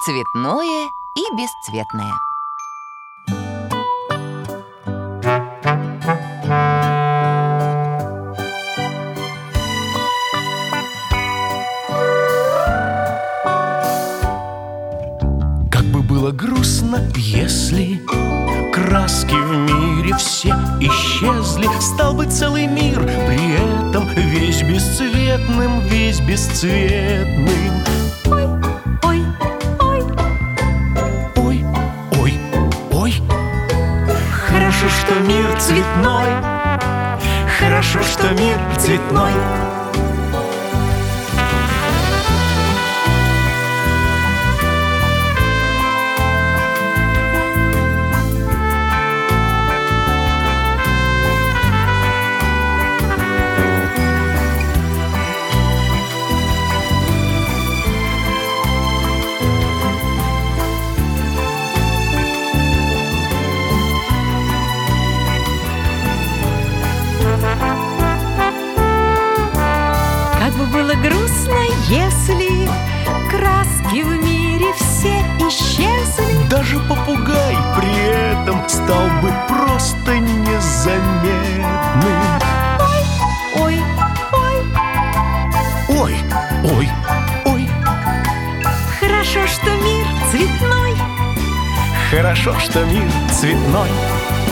Цветное и бесцветное. Как бы было грустно, если краски в мире все исчезли, стал бы целый мир при этом весь бесцветным, весь бесцветным. Ой, ой, ой, ой, ой, ой. Хорошо, что мир цветной, хорошо, что мир цветной. как бы было грустно, если краски в мире все исчезли. Даже попугай при этом стал бы просто незаметным. Ой, ой, Ой, ой, ой. хорошо, что мир цветной. Хорошо, что мир цветной.